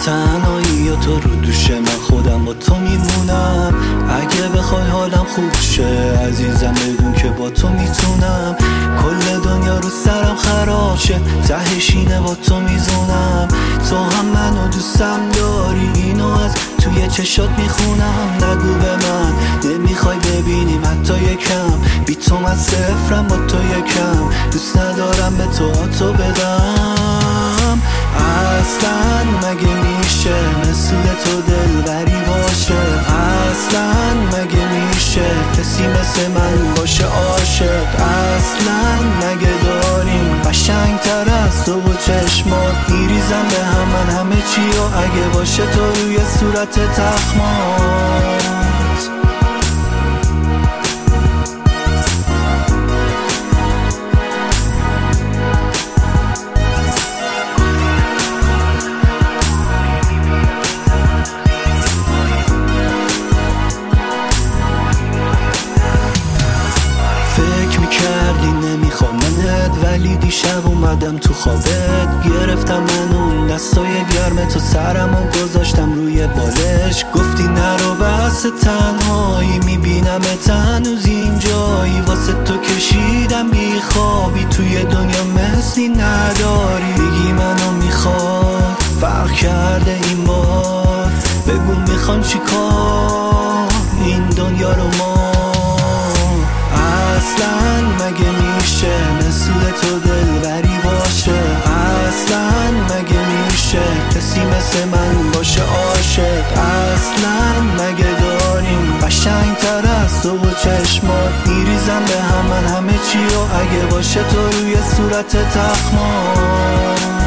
تنهایی یا تو رو دوش من خودم با تو میمونم. اگه بخوای حالم خوب شه عزیزم بدون که با تو میتونم. کل دنیا رو سرم خراب شه تهش اینه با تو میزونم. تو هم منو دوستم داری اینو از توی چشات میخونم. نگو به من نمیخوای ببینیم حتی یکم، بی تو من صفرم با تو یکم. دوست ندارم به تو بدم. اصلا مگه میشه مثل تو دلبری باشه؟ اصلا مگه میشه کسی مثل من باشه عاشق؟ اصلا مگه داریم قشنگ تر از تو و چشمات؟ میریزم به هم همه چی و اگه باشه تو روی صورت تخمات. فکر میکردی نمیخوام منت ولی دیشب اومدم تو خوابت. گرفتم من اون دستای گرم تو سرم و گذاشتم روی بالش. گفتی نرو بس تنهایی میبینم هنوز اینجایی. واسه تو کشیدم بیخوابی توی دنیا مثلی نداری. میگی منو میخواد فرق کرده این بار. بگو میخوام چی کار این دنیا رو ما. اصلا مگه میشه مثل تو دلبری باشه؟ اصلا مگه میشه کسی مثل من باشه عاشق؟ اصلا مگه داریم قشنگ تر از تو و چشمات؟ میریزم به هم همه چی و اگه باشه تو روی صورت تخمات.